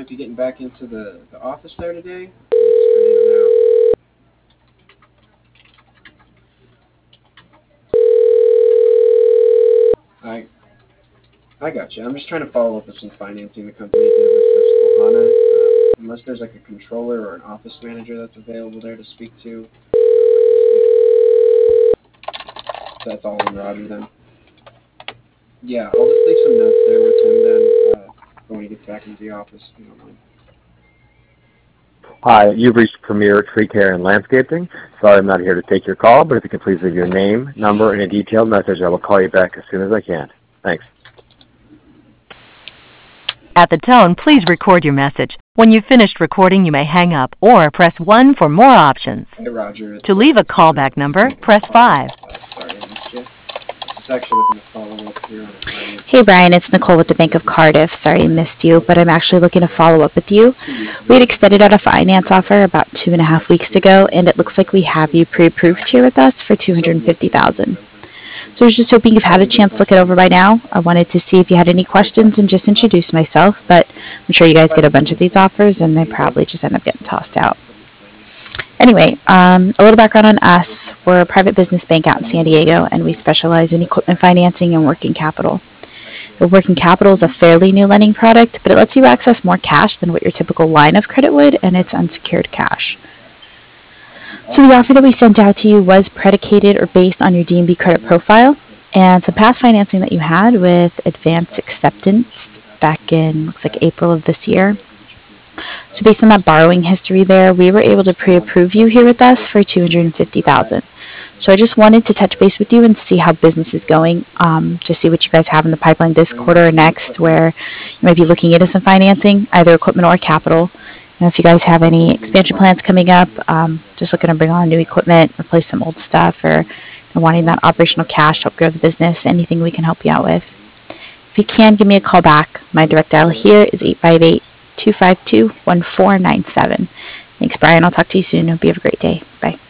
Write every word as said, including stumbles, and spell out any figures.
to getting back into the, the office there today. Let me just turn it now. I I got you. I'm just trying to follow up with some financing the company did with Susquehanna. Um, unless there's like a controller or an office manager that's available there to speak to. So that's all in Roger then. Yeah, I'll just leave some notes there with him then uh, for when he gets back into the office, if you don't mind. Hi, you've reached Premier Tree Care and Landscaping. Sorry I'm not here to take your call, but if you can please leave your name, number, and a detailed message, I will call you back as soon as I can. Thanks. At the tone, please record your message. When you've finished recording, you may hang up or press one for more options. Hey, Roger. It's, To leave a callback number, press five. Uh, sorry, I missed you. Just actually looking to follow up here on a finance. Hey Brian, it's Nicole with the Bank of Cardiff. Sorry I missed you, but I'm actually looking to follow up with you. We had extended out a finance offer about two and a half weeks ago, and it looks like we have you pre-approved here with us for two hundred fifty thousand dollars. So I was just hoping you've had a chance to look it over by now. I wanted to see if you had any questions and just introduce myself, but I'm sure you guys get a bunch of these offers, and they probably just end up getting tossed out. Anyway, um, a little background on us. We're a private business bank out in San Diego, and we specialize in equipment financing and working capital. The working capital is a fairly new lending product, but it lets you access more cash than what your typical line of credit would, and it's unsecured cash. So the offer that we sent out to you was predicated or based on your D and B credit profile and some past financing that you had with Advance Acceptance back in, looks like April of this year. So based on that borrowing history there, we were able to pre-approve you here with us for two hundred fifty thousand dollars. So I just wanted to touch base with you and see how business is going, um, to see what you guys have in the pipeline this quarter or next, where you might be looking into some financing, either equipment or capital. And if you guys have any expansion plans coming up, um, just looking to bring on new equipment, replace some old stuff, or you know, wanting that operational cash to help grow the business, anything we can help you out with. If you can, give me a call back. My direct dial here is eight five eight, two five two, one four nine seven. Thanks, Brian. I'll talk to you soon. Hope you have a great day. Bye.